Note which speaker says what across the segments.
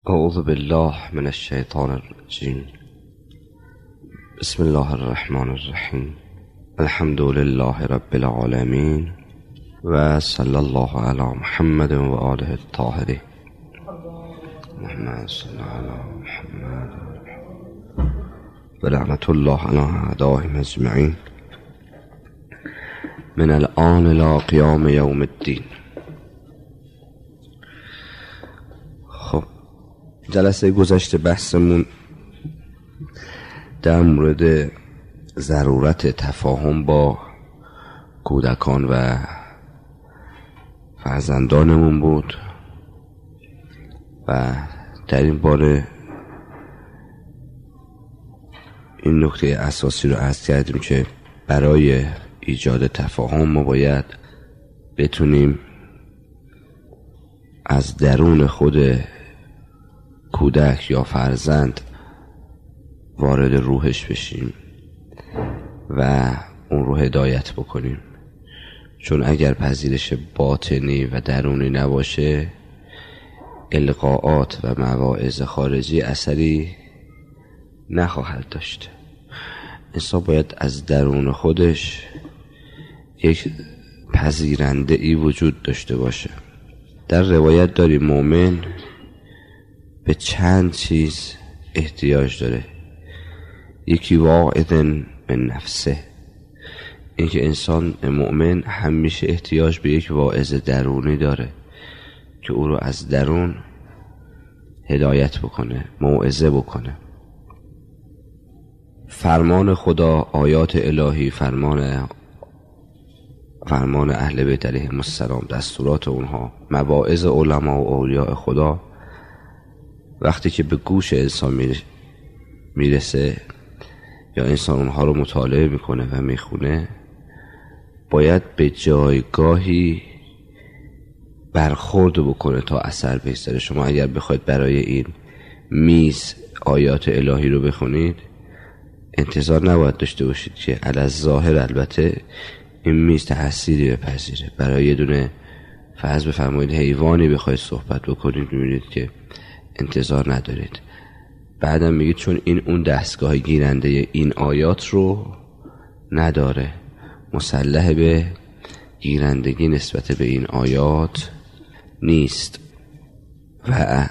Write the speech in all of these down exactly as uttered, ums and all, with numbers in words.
Speaker 1: اعوذ بالله من الشیطان الرجیم. بسم الله الرحمن الرحیم. الحمد لله رب العالمین و صلی الله علی محمد و آله الطاهرین. محمد صلی الله علی محمد و لعنت الله علی اعدائهم اجمعین من الآن الی قیام یوم الدین. خب جلسه گذشته بحثمون در مورد ضرورت تفاهم با کودکان و فرزندانمون بود و در این باره این نکته اساسی رو عرض کردیم که برای ایجاد تفاهم ما باید بتونیم از درون خود کودک یا فرزند وارد روحش بشیم و اون رو هدایت بکنیم، چون اگر پذیرش باطنی و درونی نباشه القاءات و مواعظ خارجی اثری نخواهد داشت. انسان باید از درون خودش یک پذیرنده ای وجود داشته باشه. در روایت داریم مؤمن به چند چیز احتیاج داره. یکی واعظن من نفسه، اینکه انسان مؤمن همیشه احتیاج به یک واعظ درونی داره که او رو از درون هدایت بکنه، موعظه بکنه. فرمان خدا، آیات الهی، فرمان فرمان اهل بیت علیهم السلام، دستورات اونها، مواعظ علما و اولیاء خدا وقتی که به گوش انسان میرسه یا انسان اونها رو مطالعه میکنه و میخونه، باید به جایگاهی برخورد بکنه تا اثر بگذاره. شما اگر بخواید برای این میز آیات الهی رو بخونید انتظار نباید داشته باشید که علی الظاهر البته این میز تأثیری بپذیره. برای یه دونه فرض بفرمایید حیوانی بخواید صحبت بکنید میبینید که انتظار ندارید. بعدم میگید چون این اون دستگاه گیرنده این آیات رو نداره، مسلح به گیرندگی نسبت به این آیات نیست. و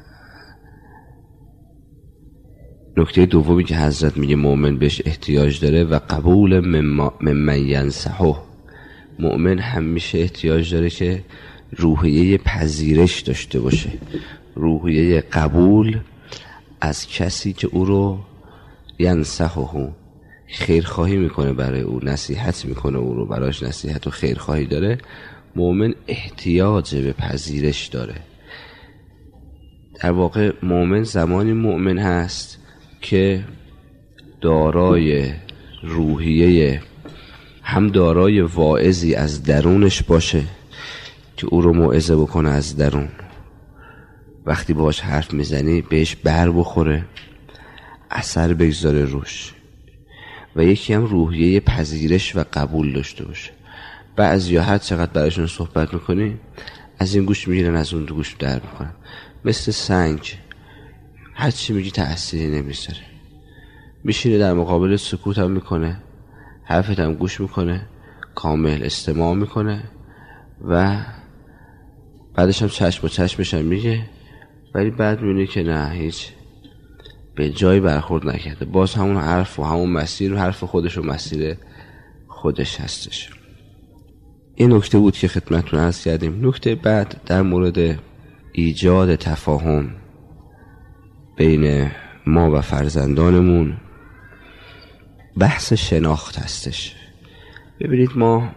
Speaker 1: نکته دومی که حضرت میگه مؤمن بهش احتیاج داره و قبول ممن ینصحه. مؤمن همیشه احتیاج داره که روحیه پذیرش داشته باشه، روحیه قبول از کسی که او رو ینصحه، خیرخواهی میکنه برای او، نصیحت میکنه او رو، براش نصیحت و خیرخواهی داره. مؤمن احتیاج به پذیرش داره. در واقع مؤمن زمانی مؤمن هست که دارای روحیه، هم دارای واعظی از درونش باشه که او رو موعظه بکنه از درون، وقتی باهاش حرف میزنی بهش بر بخوره، اثر بگذاره روش، و یکی هم روحیه پذیرش و قبول داشته باشه. بعضیا هر چقدر برایشون صحبت میکنی از این گوش میگیرن از اون گوش در میکنن، مثل سنگ، هر چی میگی تأثیری نمیذاره. میشینه در مقابل سکوت هم میکنه، حرفت هم گوش میکنه، کامل استماع میکنه و بعدش هم چشم و چشمش هم میگه، ولی بعد میبینی که نه، هیچ به جایی برخورد نکرده. باز همون حرف و همون مسیر و حرف خودش و مسیر خودش هستش. این نکته بود که خدمتتون عرض کردیم. نکته بعد در مورد ایجاد تفاهم بین ما و فرزندانمون بحث شناخت هستش. ببینید ما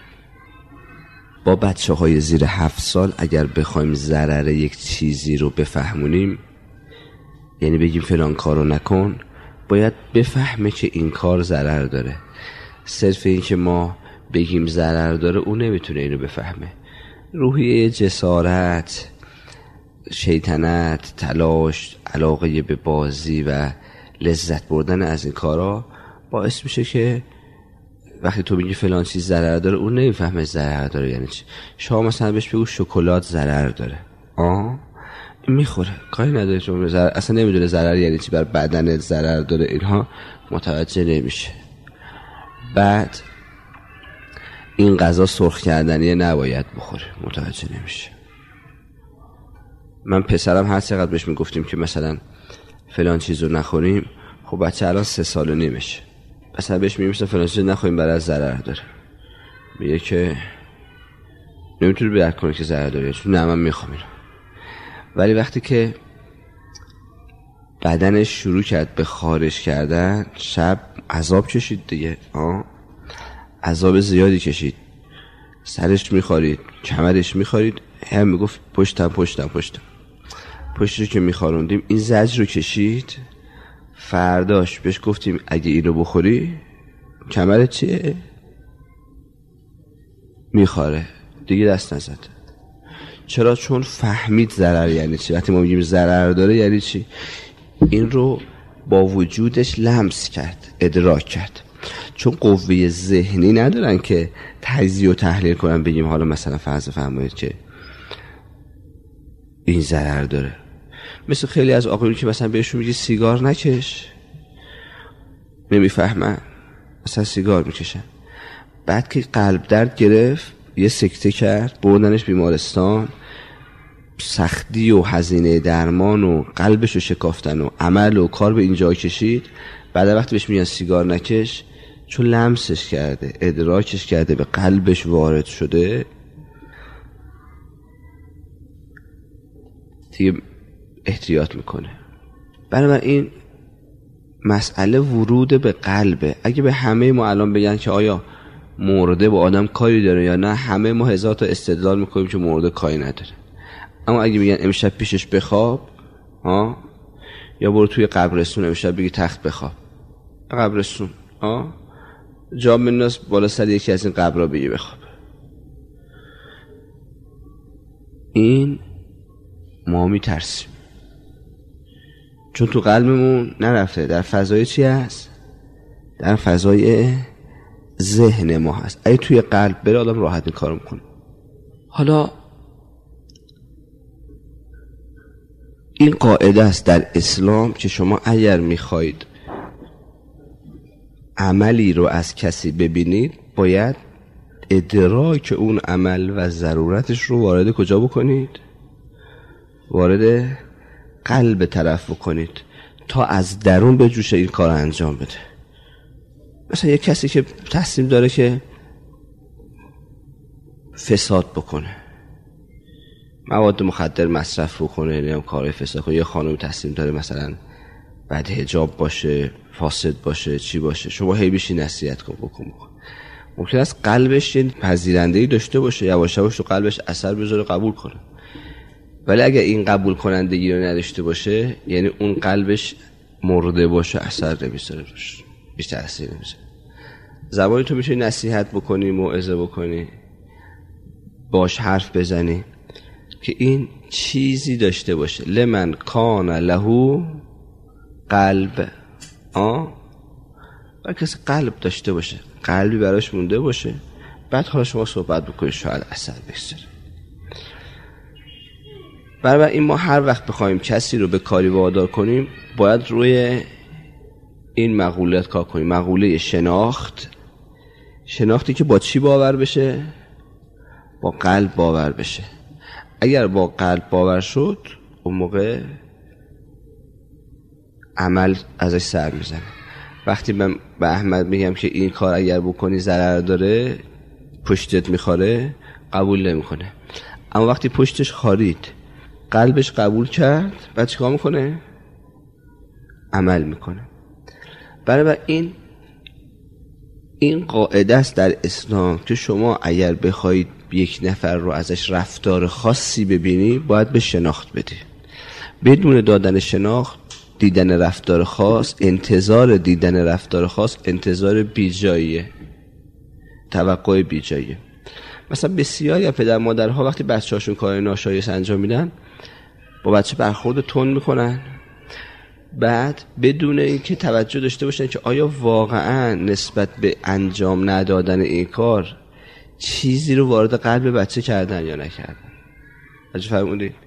Speaker 1: با بچه های زیر هفت سال اگر بخوایم ضرر یک چیزی رو بفهمونیم، یعنی بگیم فلان کارو نکن، باید بفهمه که این کار ضرر داره. صرف این که ما بگیم ضرر داره اون نمیتونه اینو بفهمه. روحیه جسارت، شیطنت، تلاش، علاقه به بازی و لذت بردن از این کارا باعث میشه که وقتی تو میگی فلان چیز ضرر داره اون نمیفهمه ضرر داره یعنی چی. شما مثلا بهش بگو شکلات ضرر داره، آه میخوره، کاری نداره، چون ضرر اصلا نمیدونه ضرر یعنی چی، بر بدن ضرر داره، اینها متوجه نمیشه. بعد این غذا سرخ کردنیه نباید بخوره، متوجه نمیشه. من پسرم هر چقدر بهش میگفتیم که مثلا فلان چیزو نخوریم، خب بچه الان سه سال و نیمشه، مثلا بهش میگیم فلان چیزو نخوریم برای ضرر داره، میگه که نمیتونه درک کنه که ضرر داره، چون نه من میخوام اینو. ولی وقتی که بدنش شروع کرد به خارج کردن، شب عذاب کشید دیگه، آه عذاب زیادی کشید، سرش میخارید، کمرش میخارید، هم میگفت پشتم پشتم پشتم پشتشو که میخاروندیم این زجر رو کشید. فرداش بهش گفتیم اگه اینو بخوری کمرت چیه؟ میخاره دیگه، دست نزد. چرا؟ چون فهمید ضرر یعنی چی. وقتی ما میگیم ضرر داره یعنی چی، این رو با وجودش لمس کرد، ادراک کرد. چون قوه ذهنی ندارن که تجزیه و تحلیل کنن بگیم حالا مثلا فرض فرمایید که این ضرر داره. مثل خیلی از آقایون که مثلا بهشون میگی سیگار نکش، نمیفهمن، مثلا سیگار میکشن. بعد که قلب درد گرفت یه سکته کرد، بردنش بیمارستان، سختی و هزینه درمان و قلبشو شکافتن و عمل و کار به اینجا کشید. بعد وقتی بهش میگن سیگار نکش، چون لمسش کرده، ادراکش کرده، به قلبش وارد شده، دیگه احتیاط میکنه. بنابراین مسئله ورود به قلبه. اگه به همه ما الان بگن که آیا مرده با آدم کاری داره یا نه، همه ما هزار تا استدلال میکنیم که مرده کاری نداره. اما اگه میگن امشب پیشش بخواب، ها، یا برو توی قبرستون امشب بگی تخت بخواب، قبرستون، ها، جا بنداز بالا سر یکی از این قبرها بگی بخواب، این ما میترسیم، چون تو قلبمون نرفته، در فضای چی هست؟ در فضای ذهن ما هست. اگه توی قلب بره آدم راحت این کارو میکنه. حالا این قاعده است در اسلام که شما اگر میخواید عملی رو از کسی ببینید، باید ادراک اون عمل و ضرورتش رو وارد کجا بکنید؟ وارد قلب طرف بکنید تا از درون به جوش این کار انجام بده. مثلا یک کسی که تصمیم داره که فساد بکنه، مواد مخدر مصرف بکنه، یا کارهای فساد کنه، یا خانم تصمیم داره مثلا بعد حجاب باشه، فاسد باشه، چی باشه، شما هی بشی نصیحت کن بکن بکن. ممکن است قلبش یه پذیرنده‌ای داشته باشه، یواش یواش تو قلبش اثر بذاره، قبول کنه. ولی اگه این قبول کنندگی رو نداشته باشه، یعنی اون قلبش مرده باشه، اثر نمیذاره روش، هیچ تأثیر نمیذاره. زبانی تو میشه نصیحت بکنی، موعظه بکنی، باش حرف بزنی که این چیزی داشته باشه. لمن کان له قلب، آه و کسی قلب داشته باشه، قلبی براش مونده باشه، بعد حالا شما صحبت بکنید، شاید اثر بگذاره. برای این ما هر وقت بخوایم کسی رو به کاری وادار کنیم، باید روی این مقولات کار کنیم. مقوله شناخت، شناختی که با چی باور بشه؟ با قلب باور بشه. اگر با قلب باور شد، اون موقع عمل ازش سر میزنه. وقتی من به احمد میگم که این کار اگر بکنی ضرر داره، پشتت میخوره، قبول نمیکنه. اما وقتی پشتش خارید، قلبش قبول کرد، بعد چیکار میکنه؟ عمل میکنه. برای این این قاعده است در اسلام که شما اگر بخواید یک نفر رو ازش رفتار خاصی ببینی، باید به شناخت بدی. بدون دادن شناخت، دیدن رفتار خاص، انتظار دیدن رفتار خاص انتظار بیجاییه، توقع بیجاییه. مثلا بسیاری از پدر مادرها وقتی بچه‌هاشون کار ناشایست انجام میدن، با بچه برخورد تند میکنن، بعد بدون اینکه توجه داشته باشن که آیا واقعا نسبت به انجام ندادن این کار چیزی رو وارد قلب بچه کردن یا نکردن. اجازه فرمودید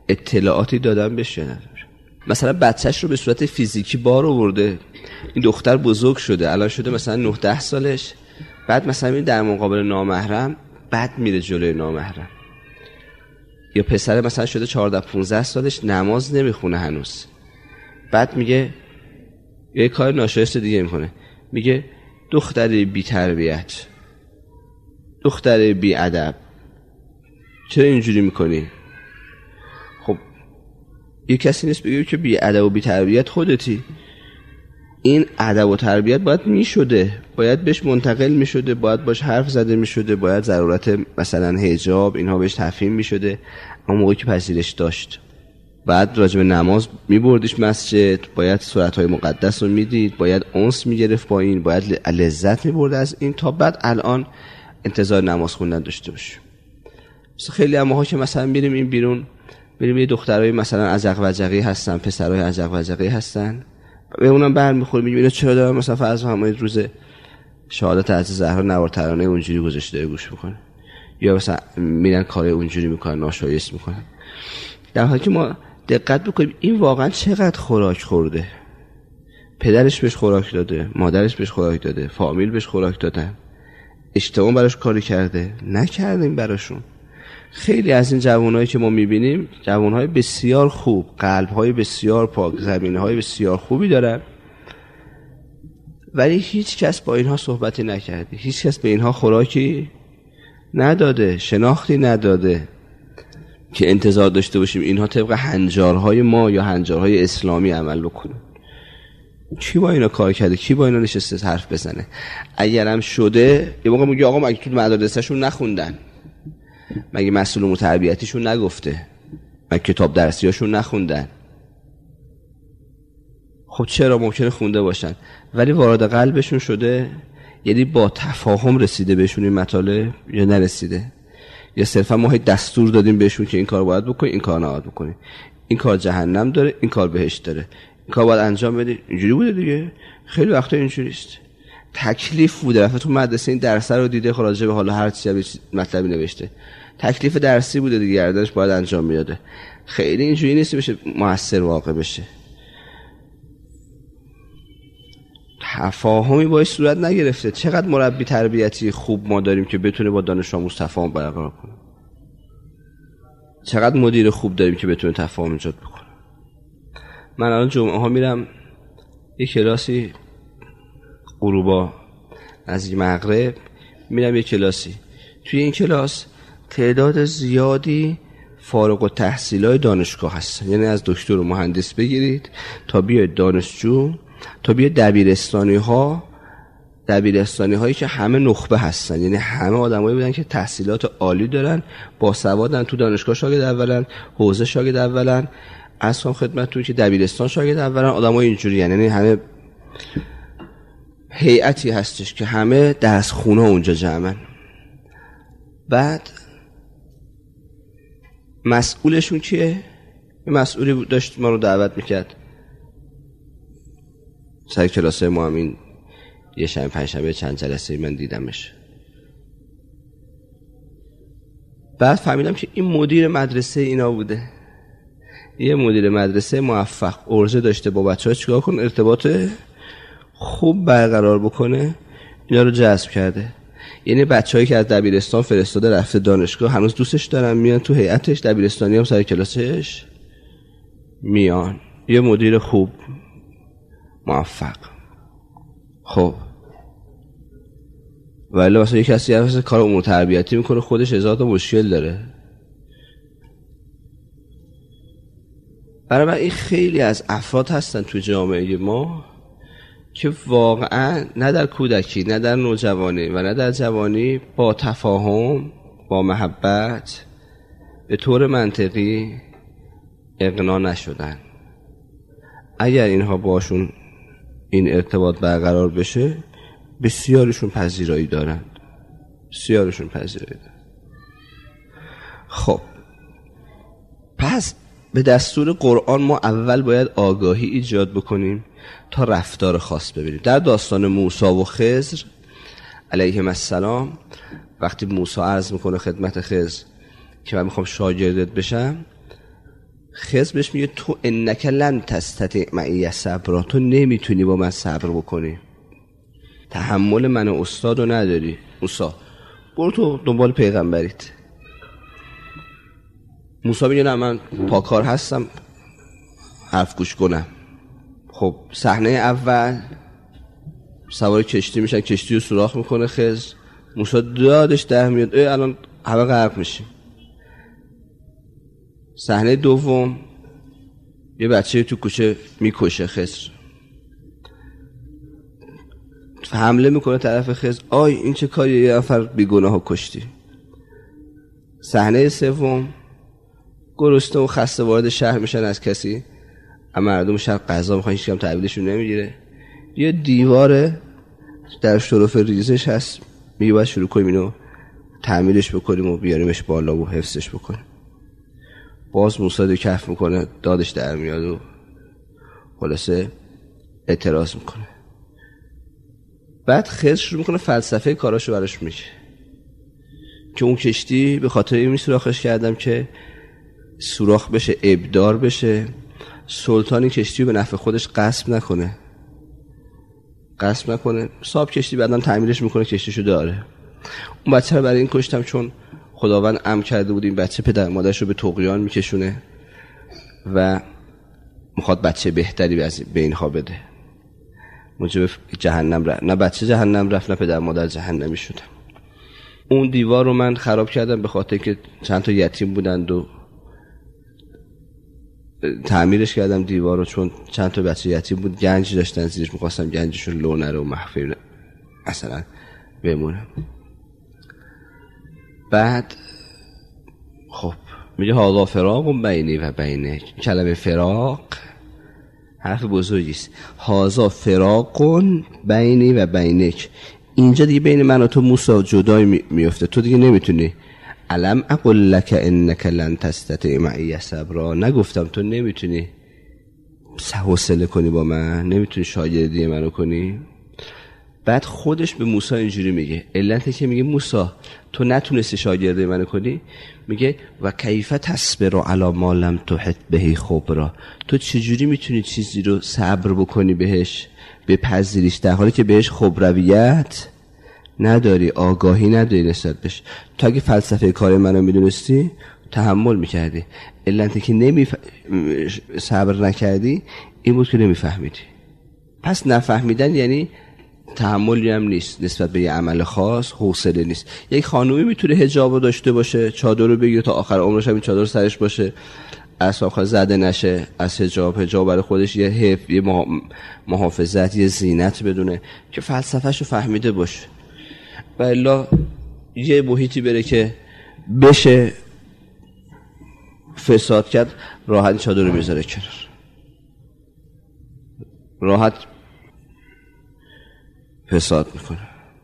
Speaker 1: اطلاعاتی دادن بهش. مثلا بچهش رو به صورت فیزیکی بار آورده، این دختر بزرگ شده الان شده مثلا نه ده سالش، بعد مثلا این در مقابل نامحرم بعد میره جلوی نامحرم. یا پسر مثلا شده چهارده پانزده سالش نماز نمیخونه هنوز، بعد میگه یه کار ناشایست دیگه میکنه، میگه دختر بی تربیت، دختر بی ادب، چرا اینجوری میکنی؟ خب یه کسی نیست بگه که بی ادب و بی تربیت خودتی. این ادب و تربیت باید میشده، باید بهش منتقل میشده، باید باش حرف زده میشده، باید ضرورت مثلا حجاب اینها بهش تفهیم میشده اون موقعی که پذیرش داشت. بعد راجب نماز میبردیش مسجد، باید سورت‌های مقدس رو میدید، باید انس میگرفت با این، باید لذت میبرد از این، تا بعد الان انتظار نماز خوندن داشته باشه. مثلا خیلی اماها که مثلا میریم این بیرون، میریم یه دخترای مثلا عجق وجقی هستن، پسرای عجق وجقی هستن، به اونم برمیخوره، میگیم اینا چرا دارن مثلا فرض همین روز شهادت حضرت زهرا نوار ترانه اونجوری گذاشته گوش میکنه، یا مثلا میرن کار اونجوری میکنن، ناشایست میکنن. در حالی که ما دقت بکنیم این واقعا چقدر خوراک خورده، پدرش بهش خوراک داده، مادرش بهش خوراک داده، فامیل بهش خوراک دادن، اجتماع براش کاری کرده، نکردیم براشون. خیلی از این جوانایی که ما میبینیم جوانهای بسیار خوب، قلبهای بسیار پاک، زمینهای بسیار خوبی دارن، ولی هیچ کس با اینها صحبتی نکرده، هیچ کس به اینها خوراکی نداده، شناختی نداده که انتظار داشته باشیم اینها طبق هنجارهای ما یا هنجارهای اسلامی عمل بکنن. کی با اینا کار کرده؟ کی با اینا نشسته حرف بزنه؟ اگرم شده یه موقع میگه آقا مگه تو مدرسه‌شون نخوندن؟ مگه مسئول امور تربیتیشون نگفته؟ مگه کتاب درسیاشون نخوندن؟ خب چرا ممکنه خونده باشن ولی وارد قلبشون شده؟ یعنی با تفاهم رسیده بهشون این مطالب یا نرسیده؟ یا صرفا ما هی دستور دادیم بهشون که این کار باید بکنی، این کار نباید بکنی، این کار جهنم داره، این کار بهشت داره، این کار باید انجام بدی؟ اینجوری بوده دیگه. خیلی وقتا اینجوری است. تکلیف بوده، رفته تو مدرسه این درس رو دیده، خلاصه به حالا هر چیزی مطلبی نوشته، تکلیف درسی بوده دیگه، گردنش باید انجام میداده. خیلی اینجوری نیست بشه موثر واقع بشه. تفاهمی باید صورت نگرفته. چقدر مربی تربیتی خوب ما داریم که بتونه با دانش آموز تفاهم برقرار کنه، چقدر مدیر خوب داریم که بتونه تفاهم ایجاد بکنه. من الان جمعه ها میرم یک کلاسی غروبا از مغرب، میرم یک کلاسی، توی این کلاس تعداد زیادی فارغ التحصیلای دانشگاه هستن، یعنی از دکتر و مهندس بگیرید تا بیاید دانشجو، تا بیاید دبیرستانی ها، دبیرستانی هایی که همه نخبه هستن، یعنی همه آدمایی بودن که تحصیلات عالی دارن، باسوادن، تو دانشگاه شاگرد اولن، حوزه شاگرد اولن، اصلا خدمتتون که دبیرستان شاگرد اولن، آدمای اینجوری، یعنی همه هیئتی هستش که همه درس خونه اونجا جمعن. بعد مسئولشون کیه؟ مسئولی داشت ما رو دعوت میکرد سر کلاسه ما، همین یه شنبه پنجشنبه چند جلسه من دیدمش. بعد فهمیدم که این مدیر مدرسه اینا بوده، یه مدیر مدرسه موفق، ارزه داشته با بچه‌ها چیکار کنه، ارتباط خوب برقرار بکنه، اینا رو جذب کرده. یعنی بچه‌هایی که از دبیرستان فرستاده رفته دانشگاه هنوز دوستش دارن، میان تو هیئتش، دبیرستانی هم سر کلاسش میان. یه مدیر خوب موفق. خب ولی مثلا یک کسی هست کار امور تربیتی میکنه، خودش هزار تا مشکل داره. برای من این خیلی از افراد هستن تو جامعه ما که واقعا نه در کودکی، نه در نوجوانی و نه در جوانی با تفاهم، با محبت به طور منطقی اقناع نشدن. اگر اینها باشون این ارتباط برقرار بشه، بسیارشون پذیرایی دارن، بسیارشون پذیرایی دارن. خب پس به دستور قرآن ما اول باید آگاهی ایجاد بکنیم تا رفتار خاص ببینیم. در داستان موسی و خضر علیهم السلام، وقتی موسی عرض میکنه خدمت خضر که من میخوام شاگردت بشم، خضر بهش میگه تو انک لن تستطیع معی صبرا، تو نمیتونی با من صبر بکنی، تحمل من استاد رو نداری، موسی برو تو دنبال پیغمبریت. موسی میگه نه من پاکار هستم، حرف گوش کنم. خب صحنه اول سوار کشتی میشن، کشتی رو سوراخ میکنه خضر، موسی دادش در میاد، ای الان همه غرق میشیم. صحنه دوم یه بچه تو کوچه میکشه خضر، حمله میکنه طرف خضر، آی این چه کاری، یه نفر بیگناه کشتی. صحنه سوم گرسنه و خسته وارد شهر میشن از کسی، اما مردم شهر غذا میخوان، هیچ کم تحویلشون نمیگیره. یه دیواره در شرف ریزش هست، میگه باید شروع کنیم اینو تعمیرش بکنیم و بیاریمش بالا و حفظش بکنیم. باز موسی دو کف میکنه، دادش در میاد و خلاصه اعتراض میکنه. بعد خضر شروع میکنه فلسفه کاراشو براش میگه که اون کشتی به خاطر این سوراخش کردم که سوراخ بشه، ابدار بشه، سلطانی کشتی رو به نفع خودش غصب نکنه غصب نکنه صاحب کشتی بعداً تعمیرش میکنه، کشتیشو داره. اون بچه رو برای این کشتم چون خداوند امر کرده بود این بچه پدر مادرش رو به طغیان میکشونه و میخواد بچه بهتری به اینها بده. موجب جهنم رفت، نه بچه جهنم رفت نه پدر مادر جهنمی شدن. اون دیوار رو من خراب کردم به خاطر که چند تا یتیم بودند و تعمیرش کردم دیوار رو، چون چند تا بچه یتیم بود گنج داشتن زیرش، میخواستم گنجشون لو نره و مخفی مثلا بمونه. بعد خب میگه هاذا فراق بینی و بینک. کلمه فراق حرف بزرگی است. هاذا فراق بینی و بینک، اینجا دیگه بین من و تو موسی جدایی میفته، تو دیگه نمیتونی. الم اقل لک انک لن تستطیع معی صبرا، نگفتم تو نمیتونی حوصله کنی با من، نمیتونی شاگردی منو کنی. بعد خودش به موسی اینجوری میگه، علتی که میگه موسی تو نتونستی شاگردی منو کنی، میگه و کیف تصبر علی ما لم تحط به خبرا، تو چجوری میتونی چیزی رو صبر بکنی بهش، بپذیریش، در حالی که بهش خبرویت نداری، آگاهی نداری نسبت بهش. تو اگه فلسفه کار منو میدونستی تحمل میکردی، علتی که نمی صبر نکردی این بود که نمیفهمیدی. پس نفهمیدن یعنی تحملی هم نیست نسبت به یه عمل خاص، حوصله نیست. یک خانومی میتونه حجاب رو داشته باشه، چادر رو بگیره تا آخر عمرش هم این چادر سرش باشه، اصلا آخر زده نشه از حجاب، حجاب برای خودش یه حفظ، یه محافظت، یه زینت بدونه که فلسفه‌شو فهمیده باشه. و الا یه محیطی بره که بشه فساد کرد، راحت چادر رو میذاره کنار، راحت فساد میکنه.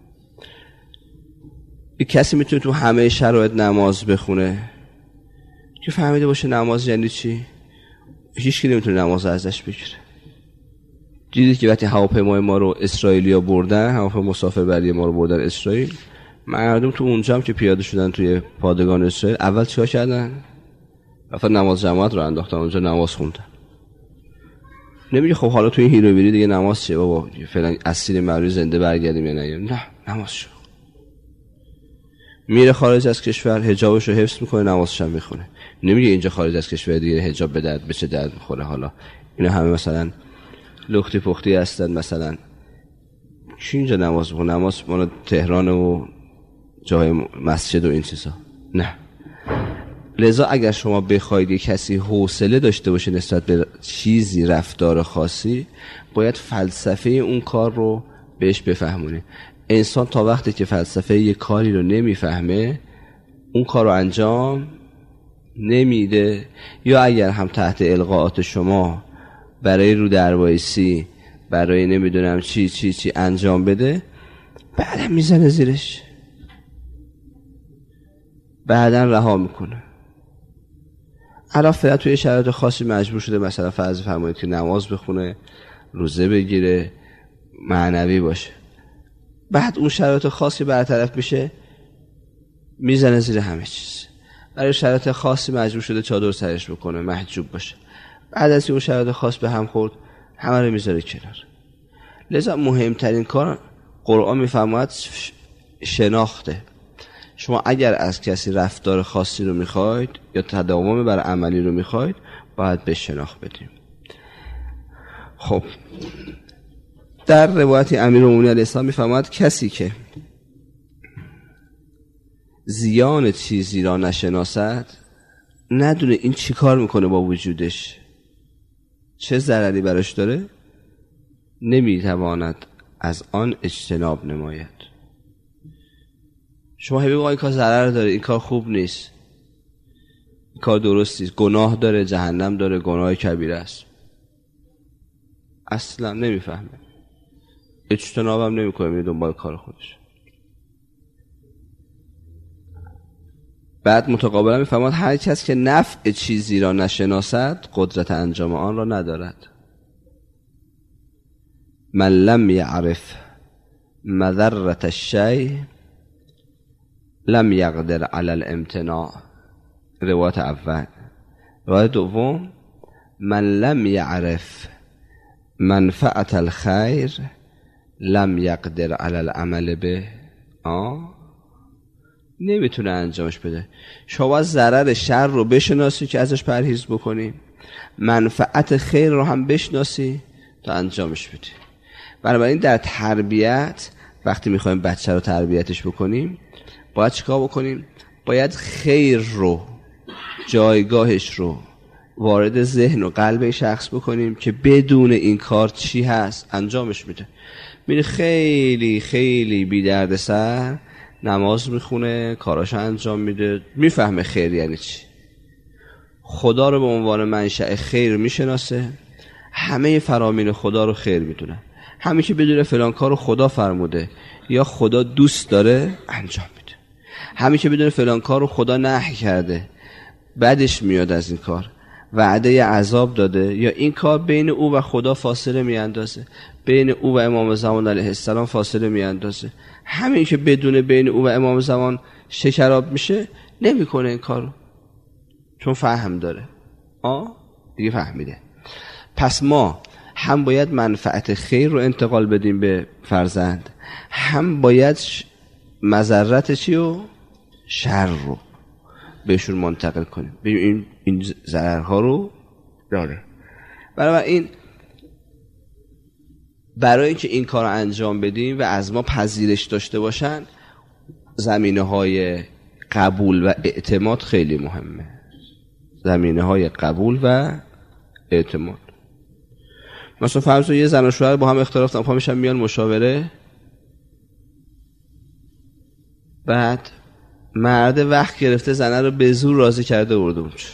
Speaker 1: یک کسی میتونه تو همه شرایط نماز بخونه که فهمیده باشه نماز یعنی چی، هیچ کی نمیتونه نماز ازش بگیره. دیدید که وقتی هواپیمای ما رو اسرائیلیا بردن، هواپیمای مسافربری ما رو بردن اسرائیل، مردم تو اونجا هم که پیاده شدن توی پادگان اسرائیل، اول چیکار کردن؟ رفتن نماز جماعت رو انداختن اونجا، نماز خوندن. نمیگه خب حالا توی این هیروبری دیگه نماز چیه بابا، فعلا اسیر مروی زنده برگردیم یا نه؟ نه، نماز شو. میره خارج از کشور حجابش رو حفظ میکنه، نمازش هم میخونه. نمیگه اینجا خارج از کشور دیگه حجاب به درد بچه درد میخوره. حالا اینا همه مثلا لختی پختی هستن، مثلا چی اینجا نماز بخونه؟ نماز مال تهران و جای مسجد و این چیزا. نه. لذا اگر شما بخواید یک کسی حوصله داشته باشه نسبت به چیزی، رفتار خاصی، باید فلسفه اون کار رو بهش بفهمونه. انسان تا وقتی که فلسفه یک کاری رو نمیفهمه اون کار رو انجام نمیده، یا اگر هم تحت القاءات شما برای رو دروایسی، برای نمیدونم چی چی چی انجام بده، بعدم میزنه زیرش، بعدم رها میکنه. الان فعلا توی شرایط خاصی مجبور شده مثلا فرض فرمایید که نماز بخونه، روزه بگیره، معنوی باشه. بعد اون شرایط خاصی برطرف میشه، میزنه زیر همه چیز. برای شرایط خاصی مجبور شده چادر سرش بکنه، محجوب باشه. بعد از اون شرایط خاص به هم خورد، همه رو میذاره کنار. لذا مهمترین کار قرآن میفرماید شناخته. شما اگر از کسی رفتار خاصی رو میخواید یا تداوم بر عملی رو میخواید، باید به شناخت بدیم. خب در روایت امیرالمومنین علیه السلام میفرماید کسی که زیان چیزی را نشناسد، ندونه این چی کار میکنه با وجودش، چه ضرری براش داره، نمیتواند از آن اجتناب نماید. شما هی بگو این کار ضرر داره، این کار خوب نیست، این کار درست نیست، گناه داره، جهنم داره، گناه کبیره است، اصلا نمیفهمه، اجتنابم نمیکنه، میره دنبال کار خودش. بعد متقابلا میفرماید هر کس که نفع چیزی را نشناسد، قدرت انجام آن را ندارد. من لم یعرف مضرة الشیء لم یقدر علی الامتناع. روایت اول. روایت دوم من لم یعرف منفعت الخیر لم یقدر علی العمل به. آه نمیتونه انجامش بده. شما ضرر شر رو بشناسی که ازش پرهیز بکنی، منفعت خیر رو هم بشناسی تا انجامش بدی. بنابراین در تربیت وقتی میخوایم بچه رو تربیتش بکنیم، باید چیکار بکنیم؟ باید خیر رو، جایگاهش رو وارد ذهن و قلب این شخص بکنیم که بدون این کار چی هست انجامش میده. میره خیلی خیلی بی درد سر نماز میخونه، کاراشو انجام میده، میفهمه خیر یعنی چی، خدا رو به عنوان منشأ خیر میشناسه، همه فرامین خدا رو خیر میدونه. همین که بدونه فلان کار رو خدا فرموده یا خدا دوست داره انجام میده. همین که بدونه فلان کار رو خدا نهی کرده، بعدش میاد از این کار، وعده عذاب داده یا این کار بین او و خدا فاصله میاندازه، بین او و امام زمان علیه السلام فاصله میاندازه. همین که بدون بین او و امام زمان شکراب میشه، نمیکنه این کارو، چون فهم داره. آه دیگه فهمیده. پس ما هم باید منفعت خیر رو انتقال بدیم به فرزند، هم باید مضرت چی و شر رو بهشون منتقل کنیم. ببین این این ضررها رو داره. برای این برای اینکه این کار رو انجام بدیم و از ما پذیرش داشته باشن، زمینه‌های قبول و اعتماد خیلی مهمه. زمینه‌های قبول و اعتماد. مثلا فرض کن یه زن و شوهر با هم اختلاف دارن، پا میشن میان مشاوره، بعد مرد وقت گرفته زنه رو به زور راضی کرده برده اونجا،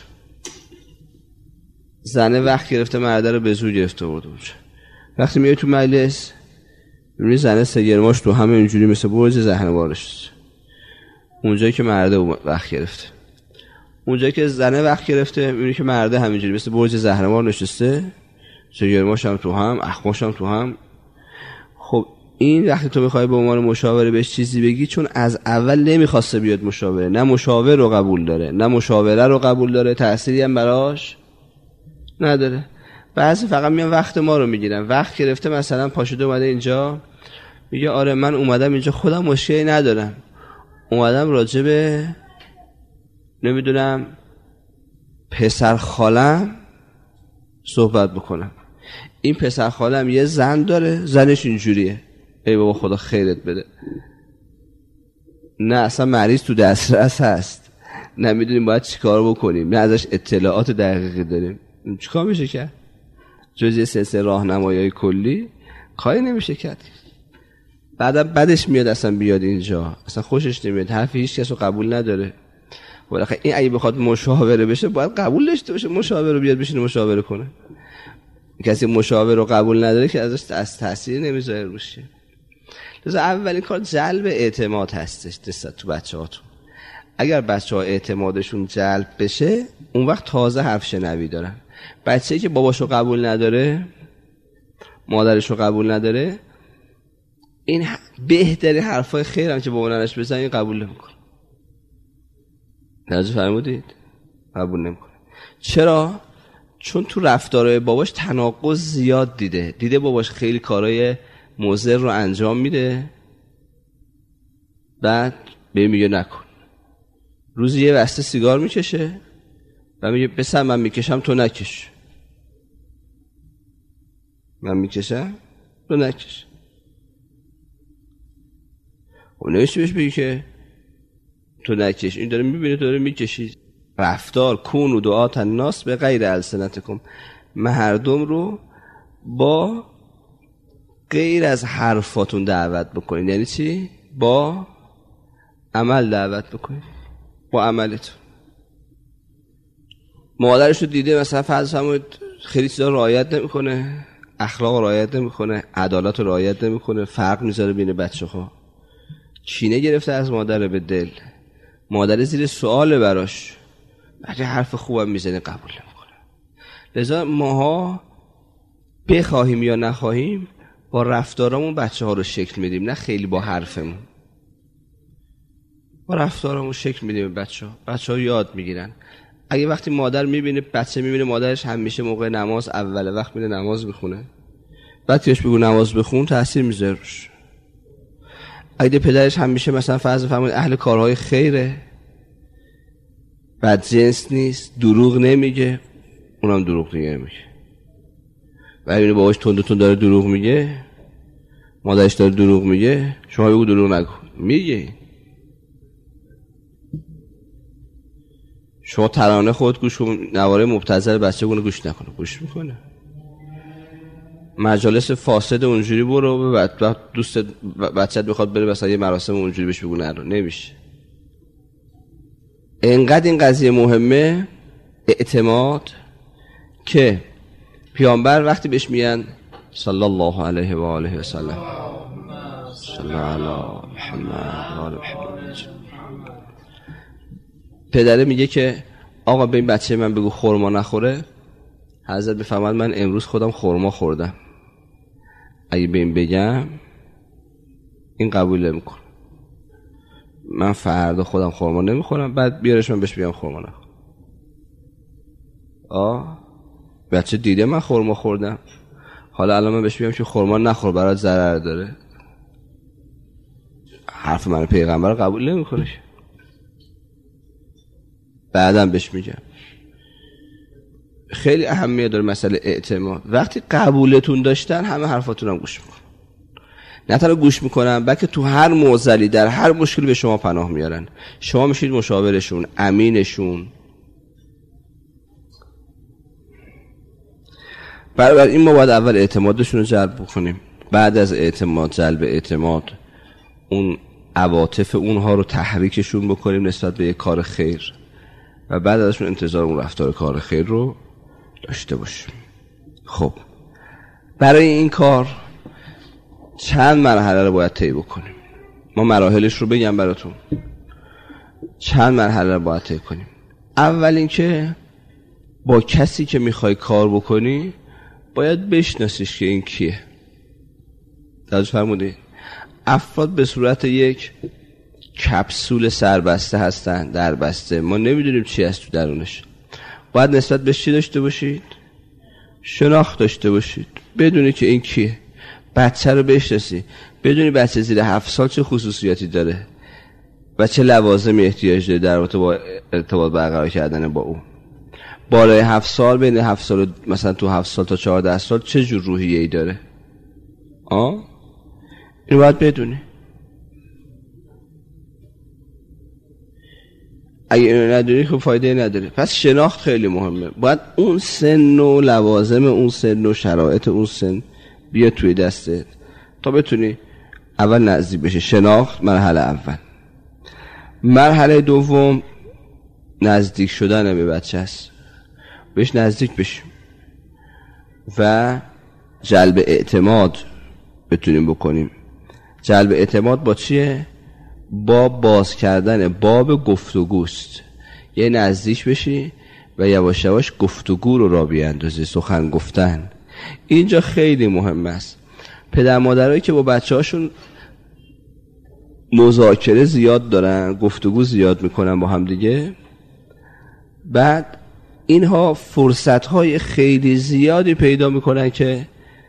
Speaker 1: زنه وقت گرفته مرده رو به زور گرفته برده اونجا. وقتی میای تو مجلس میبینی زنه سگرماش تو همه اینجوری مثل برج زهرمار نشسته، اونجایی که مرده وقت گرفته. اونجایی که زنه وقت گرفته میبینی که مرده همینجوری مثل برج زهرمار نشسته، سگرماش هم تو هم، اخماش هم تو هم. خب این وقتی تو میخوای به عنوان مشاوره بهش چیزی بگی، چون از اول نمیخواسته بیاد مشاوره، نه مشاور رو قبول داره نه مشاوره رو قبول داره، تأثیری هم براش نداره. بعضی فقط میان وقت ما رو میگیرن. وقت گرفته مثلا پاشده اومده اینجا میگه آره من اومدم اینجا خودم مشکلی ندارم، اومدم راجع به نمیدونم پسر خالم صحبت بکنم. این پسر خالم یه زن داره، زنش اینجوریه، ای بابا خدا خیرت بده. نه اصلا مریض تو دسترس هست، نه میدونیم باید چیکار بکنیم، نه ازش اطلاعات دقیقی داریم، چیکار میشه کرد؟ جز یه سلسله راهنمایی‌های کلی کاری نمیشه کرد. بعدم بعدش میاد اصلا بیاد اینجا، اصلا خوشش نمیاد، حرف هیچ کس رو قبول نداره. بالاخره این اگه بخواد مشاوره بشه باید قبول داشته باشه، مشاوره رو بیاد بشینه مشاوره کنه. کسی مشاوره رو قبول نداره که ازش از تاثیر نمیذاره روش. لذا اولین کار جلب اعتماد هستش تو بچه‌هاتون. اگر بچه‌ها اعتمادشون جلب بشه، اون وقت تازه حرف شنوی دارن. بچه‌ای که باباشو قبول نداره، مادرشو قبول نداره، این بهترین حرفای خیر هم که با مادرش بزنی قبول نمیکنه. توجه فرمودید؟ قبول نمیکنه. چرا؟ چون تو رفتارهای باباش تناقض زیاد دیده. دیده باباش خیلی کارهای مضر رو انجام میده، بعد به میگه نکن. روزی یه بسته سیگار میکشه و میگه پسر من میکشم تو نکش. من میکشم تو نکش. و نمیشه بهش بگی که تو نکش. این داره میبینه تو داره میکشی. رفتار کون و دعات الناس به غیر السنتکم، مردم رو با غیر از حرفاتون دعوت بکنید. یعنی چی؟ با عمل دعوت بکنید، با عملتون. مادرش رو دیده مثلا فرض فرمایید خیلی چیزا رعایت نمیکنه، اخلاق رعایت نمیکنه، عدالت رعایت نمیکنه، فرق میذاره بین بچه‌ها، کینه گرفته از مادر به دل، مادر زیر سواله براش، بعد حرف خوبم میزنه قبول نمیکنه. لذا ماها بخواهیم یا نخواهیم با رفتارامون بچه ها رو شکل میدیم، نه خیلی با حرفمون. با رفتارامون شکل میدیم به بچه ها. بچه ها یاد میگیرن. اگه وقتی مادر میبینه، بچه میبینه مادرش همیشه موقع نماز اول وقت میره نماز بخونه، بعد کهش بگو نماز بخون، تأثیر میذاره روش. اگه پدرش همیشه مثلا فرض فرمایید اهل کارهای خیره، بد جنس نیست، دروغ نمیگه، اونم دروغ دیگه نمیگه. و اگه باباش تند تند داره دروغ میگه، مادرش داره دروغ میگه، شما بگو دروغ نگو، میگه. شما ترانه خود گوش کن، نواره مبتذل بچه گونه گوش نکنه، گوش میکنه. مجالس فاسد اونجوری برو، بعد دوست بچت بخواد بره مثلا یه مراسم اونجوری بهش بگو نرو، نمیشه. اینقدر این قضیه مهمه اعتماد که پیامبر وقتی بهش میگن صلی الله علیه و آله و سلم، صلی علی محمد و آل محمد، پدره میگه که آقا به این بچه من بگو خرما نخوره. حضرت بفرماد من امروز خودم خرما خوردم، اگه به این بگم این قبول نمیکنه، من فردا خودم خرما نمیخورم، بعد بیارش من بهش بگم خرما نخور. آه بچه دیده من خرما خوردم، حالا الان من بهش بگم که خرما نخور برات ضرر داره، حرف من پیغمبر قبول نمیکنه. بعدم بهش میگم. خیلی اهمیت داره مسئله اعتماد. وقتی قبولتون داشتن همه حرفاتون هم گوش میکنن، نه تنها گوش میکنن بلکه تو هر معضلی در هر مشکلی به شما پناه میارن. شما میشید مشاورشون، امینشون. برای این ما باید اول اعتمادشون رو جلب بکنیم، بعد از اعتماد، جلب اعتماد، اون عواطف اونها رو تحریکشون بکنیم نسبت به یک کار خیر و بعد ازشون انتظار اون رفتار کار خیر رو داشته باشیم. خب برای این کار چند مرحله رو باید طی بکنیم. ما مراحلش رو بگم براتون. چند مرحله رو باید طی کنیم. اول اینکه با کسی که میخوای کار بکنی باید بشناسیش که این کیه. توجه فرمودید؟ افراد به صورت یک کپسول سربسته هستن، دربسته، ما نمیدونیم چی هست تو درونش. باید نسبت به چی داشته باشید؟ شناخت داشته باشید، بدونی که این کیه. بچه رو بشناسی، بدونی بچه زیر هفت سال چه خصوصیاتی داره و چه لوازمی احتیاج داره در رابطه با ارتباط برقرار کردن با او. بالای هفت سال، بین هفت سال مثلا تو هفت سال تا چهارده سال چه جور روحیه‌ای داره. آه اینو باید بدونی. اگه اینو ندونی خب فایده نداره. پس شناخت خیلی مهمه. باید اون سن و لوازم اون سن و شرایط اون سن بیا توی دستت تا بتونی اول نزدیک بشه. شناخت مرحله اول. مرحله دوم نزدیک شدن به بچه است. بهش نزدیک بشیم و جلب اعتماد بتونیم بکنیم. جلب اعتماد با چیه؟ با باز کردن باب گفتگوست. یه نزدیک بشی و یواش یواش گفتگو رو را بیاندازی، سخن گفتن. اینجا خیلی مهم است. پدر مادرایی که با بچه هاشون مذاکره زیاد دارن، گفتگو زیاد میکنن با هم دیگه، بعد اینها فرصت‌های خیلی زیادی پیدا میکنن که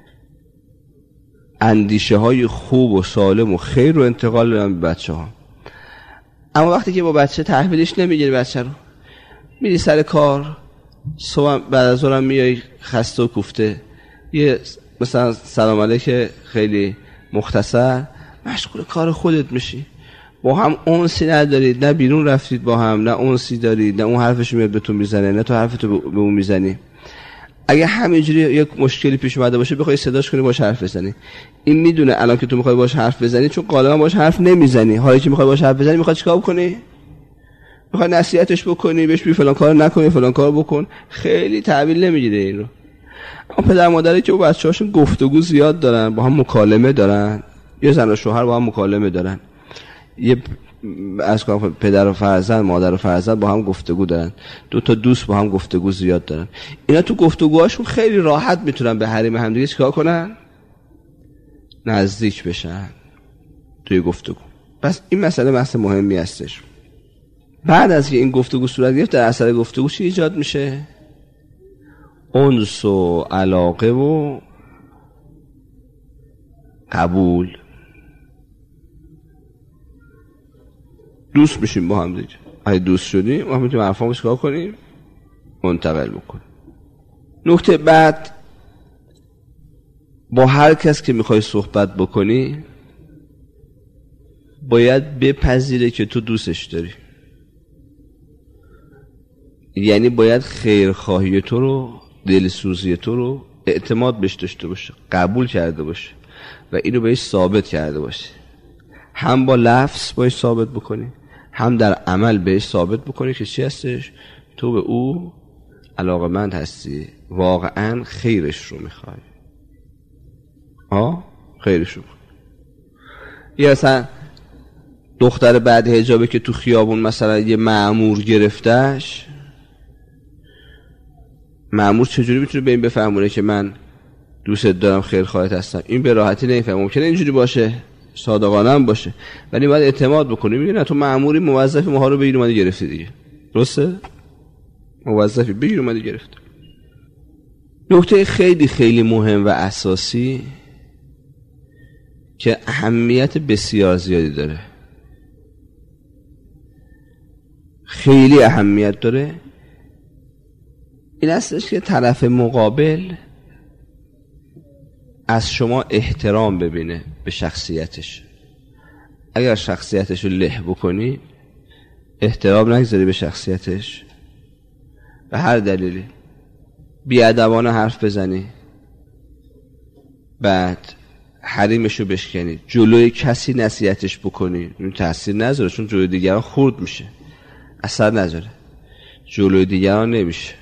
Speaker 1: اندیشه های خوب و سالم و خیر رو انتقال بدن به بچه ها. اما وقتی که با بچه تحویلش نمیگیری، بچه رو میری سر کار، صبح بعد از ظهرم میای خسته و کوفته، یه مثلا سلام علیک خیلی مختصر، مشغول کار خودت میشی، با هم اونسی ندارید، نه بیرون رفتید با هم، نه اونسی دارید، نه اون حرفش میاد به تو میزنه نه تو حرفتو به اون میزنی. اگه همینجوری یک مشکلی پیش اومده باشه بخوای صداش کنی باش حرف بزنی، این میدونه الان که تو میخوای باش حرف بزنی، چون غالبا باش حرف نمیزنی، حالی که میخوای باش حرف بزنی میخواد چیکار کنی؟ میخوای نصیحتش بکنی، بهش بگی فلان کارو نکنی فلان کارو بکن، خیلی تحویل نمیگیره این رو. اما پدر مادری که با بچه‌هاشون گفتگو زیاد دارن، با هم مکالمه دارن، یه زن و شوهر با هم مکالمه دارن، یه از کنم پدر و فرزند، مادر و فرزند با هم گفتگو دارن، دو تا دوست با هم گفتگو زیاد دارن، اینا تو گفتگوهاشون خیلی راحت میتونن به حریم همدیگه چیکار کنن؟ نزدیک بشن توی گفتگو. پس این مسئله مسئله مهمی هستش. بعد از که این گفتگو صورت گرفت، در اثر گفتگو چی ایجاد میشه؟ انس و علاقه و قبول، دوست میشیم با هم دیگه. اگه دوست شدیم ما میتونیم حرفامو چیکار کنیم؟ منتقل بکنیم. نکته بعد، با هر کس که میخوای صحبت بکنی باید بپذیره که تو دوستش داری، یعنی باید خیرخواهی تو رو، دلسوزی تو رو اعتماد بهش داشته باشه، قبول کرده باشه و اینو بهش ثابت کرده باشه. هم با لفظ بهش ثابت بکنی، هم در عمل بهش ثابت بکنی که چی هستش؟ تو به او علاقمند هستی، واقعا خیرش رو میخوای. ها خیرش رو. یا مثلا دختر بعد حجابه که تو خیابون مثلا یه مأمور گرفتش، مأمور چجوری میتونه به این بفهمونه که من دوستت دارم، خیرخواهت هستم؟ این به راحتی نمیفهمه. ممکنه اینجوری باشه، صادقانه هم باشه، ولی باید اعتماد بکنی. میگه نه تو مأموری، موظفی، ماها رو بگیر اومدی گرفتی دیگه. درسته؟ موظفی بگیر اومدی گرفتی. نکته خیلی خیلی مهم و اساسی که اهمیت بسیار زیادی داره، خیلی اهمیت داره، این هستش که طرف مقابل از شما احترام ببینه به شخصیتش. اگر شخصیتش رو له بکنی، احترام نگذاری به شخصیتش، به هر دلیلی بیادبانه حرف بزنی، بعد حریمشو بشکنی، جلوی کسی نصیحتش بکنی، این تأثیر نذاره، چون جلوی دیگران خورد میشه، اثر نذاره، جلوی دیگران نمیشه.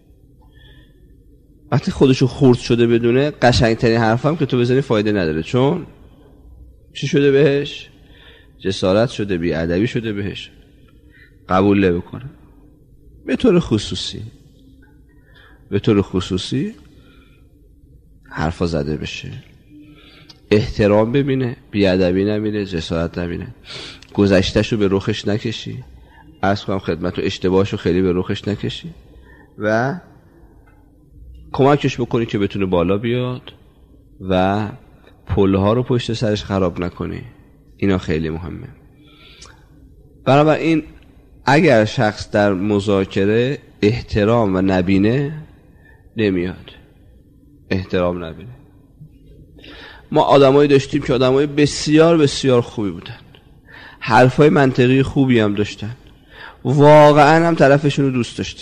Speaker 1: وقتی خودشو خورد شده بدونه، قشنگترین حرفم که تو بزنی فایده نداره، چون چی شده بهش؟ جسارت شده، بی‌ادبی شده بهش، قبول نمیکنه. به طور خصوصی به طور خصوصی حرفا زده بشه، احترام ببینه، بی‌ادبی نبینه، جسارت نبینه، گذشتهشو به رخش نکشی، عرض کنم خدمت، و اشتباهشو خیلی به رخش نکشی و کمکش بکنی که بتونه بالا بیاد و پلها رو پشت سرش خراب نکنی. اینا خیلی مهمه. بنابراین اگر شخص در مذاکره احترام و نبینه، نمیاد. احترام نبینه. ما آدمایی داشتیم که آدمای بسیار بسیار خوبی بودن، حرفای منطقی خوبی هم داشتن، واقعا هم طرفشون رو دوست داشته،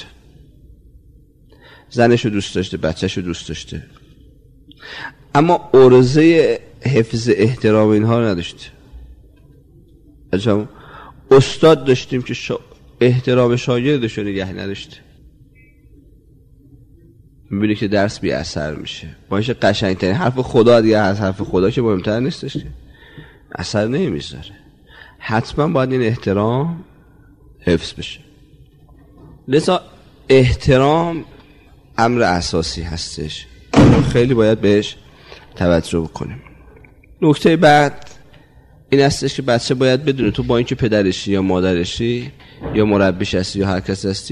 Speaker 1: زنشو دوست داشته، بچهشو دوست داشته، اما عرضه حفظ احترام اینها رو نداشته. استاد داشتیم که شا... احترام شاگردشو نگه نداشته، میبینی که درس بی اثر میشه. باشه قشنگترین حرف خدا دیگه از حرف خدا که مهمتر نیستش که اثر نمیذاره. حتما باید این احترام حفظ بشه. لذا احترام امر اساسی هستش، خیلی باید بهش توجه بکنیم. نکته بعد این هستش که بچه باید بدونه تو با اینکه پدرشی یا مادرشی یا مربیش هستی یا هر کس هستی،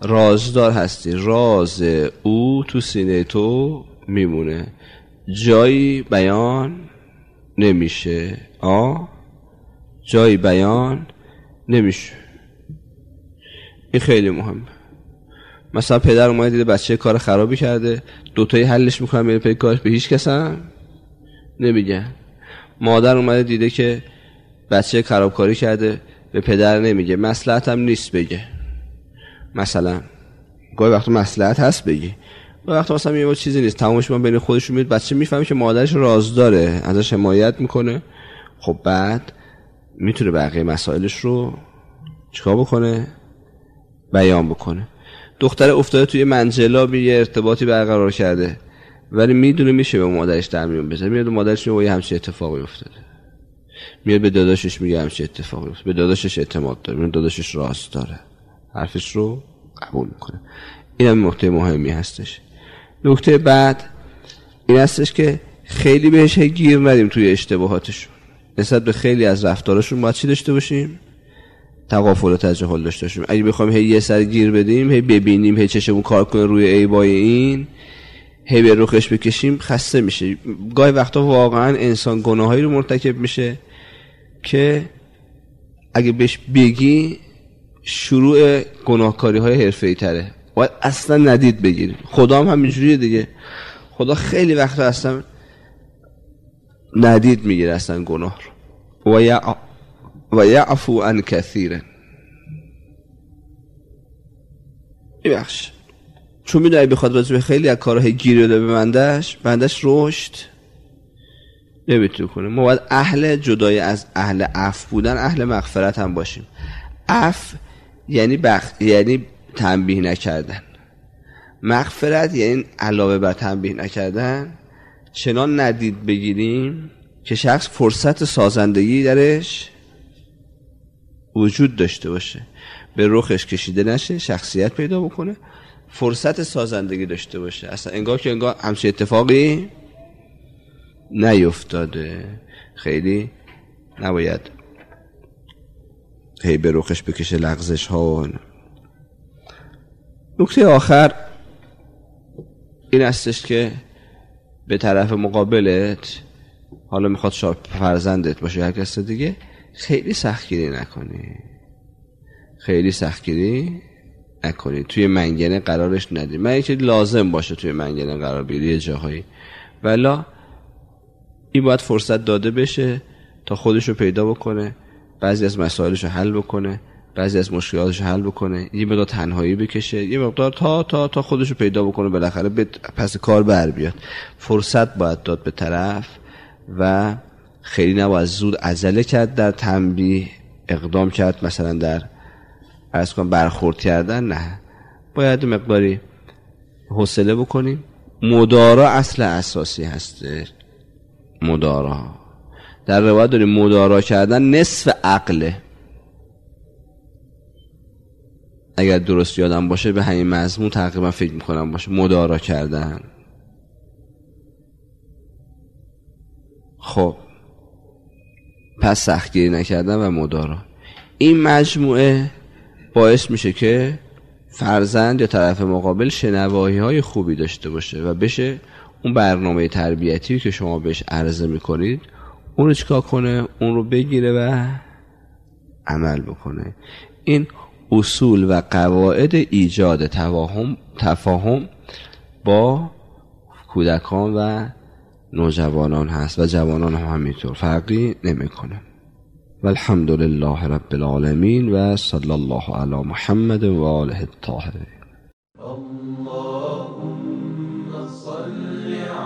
Speaker 1: رازدار هستی، راز او تو سینه تو میمونه، جایی بیان نمیشه. آه جایی بیان نمیشه. این خیلی مهمه. مثلا پدر اومده دیده بچه کار خرابی کرده، دوتایی حلش میکنن میره پی کارش، به هیچ کس هم نمیگن. مادر اومده دیده که بچه خرابکاری کرده، به پدر نمیگه، مصلحت هم نیست بگه. مثلا گاهی وقتا مصلحت هست بگی، گاهی وقتا مثلا یه چیزی نیست، تمامش ما بین خودشون میاد، بچه میفهمه که مادرش رازداره، ازش حمایت میکنه. خب بعد میتونه بقیه مسائلش رو چیکار بکنه؟ بیان بکنه. دختر افتاده توی منجلابی، یه ارتباطی برقرار کرده ولی میدونه میشه به مادرش در میون بذاره، میاد مادرش میگه همچین اتفاقی افتاده، میاد به داداشش میگه همچین اتفاقی افتاده، به داداشش اعتماد داره، میاد داداشش راست داره، حرفش رو قبول میکنه. این هم نکته مهمی هستش. نکته بعد این هستش که خیلی بهش گیر ندیم توی اشتباهاتشون. نسبت به خیلی از رفتارشون باید چی داشته باشیم؟ تغافل و تجاهل داشته باشیم. اگه بخوایم هی یه سر گیر بدیم، هی ببینیم، هی چشمون کار کنه روی عیبای این، هی به رخش بکشیم، خسته میشه. گاهی وقتا واقعا انسان گناهایی رو مرتکب میشه که اگه بهش بگی شروع گناهکاری های حرفه‌ای تره، باید اصلا ندید بگیریم. خدا هم همینجوریه دیگه. خدا خیلی وقتا اصلا ندید میگیره اصلا گناه رو. و یا و یعفو عن کثیر. ببخش، چون میدونی بخواد راجع به خیلی از کارهای گیر بده به بندش، بندش رشد نمیتونه کنه. ما باید اهل جدای از اهل عفو بودن، اهل مغفرت هم باشیم. عفو یعنی بخ... یعنی تنبیه نکردن. مغفرت یعنی علاوه بر تنبیه نکردن چنان ندید بگیریم که شخص فرصت سازندگی درش وجود داشته باشه، به رخش کشیده نشه، شخصیت پیدا بکنه، فرصت سازندگی داشته باشه، اصلا انگار که انگار همچین اتفاقی نیفتاده. خیلی نباید هی به رخش بکشه لغزش ها. نکته آخر این استش که به طرف مقابلت، حالا میخواد شاید فرزندت باشه هر کس دیگه، خیلی سختگیری نکنی، خیلی سختگیری نکنی، توی منگنه قرارش ندی. من اینکه لازم باشه توی منگنه قرار بگیری یه جاهایی، ولی این باید فرصت داده بشه تا خودشو پیدا بکنه، بعضی از مسائلشو حل بکنه، بعضی از مشکلاتشو حل بکنه، یه مقدار تنهایی بکشه، یه مقدار تا تا تا خودشو پیدا بکنه، بالاخره پس کار بر بیاد. فرصت باید داد به طرف و خیلی نباید زود عجله کرد در تنبیه، اقدام کرد مثلا در عرض کنم برخورد کردن. نه، باید مقداری حوصله بکنیم. مدارا اصل اساسی هسته. مدارا در روایت داریم مدارا کردن نصف عقله. اگر درست یادم باشه به همین مضمون تقریبا فکر میکنم باشه، مدارا کردن. خب پس سختگیری نکردن و مدارا، این مجموعه باعث میشه که فرزند یا طرف مقابل شنوایی های خوبی داشته باشه و بشه اون برنامه تربیتی که شما بهش عرضه میکنید اون رو چیکار کنه، اون رو بگیره و عمل بکنه. این اصول و قواعد ایجاد تفاهم تفاهم با کودکان و نوجوانان هست و جوانان هم همینطور، فرقی نمیکنه. والحمد لله رب العالمین و صلی الله علی محمد و آله الطاهرین. اللهم صل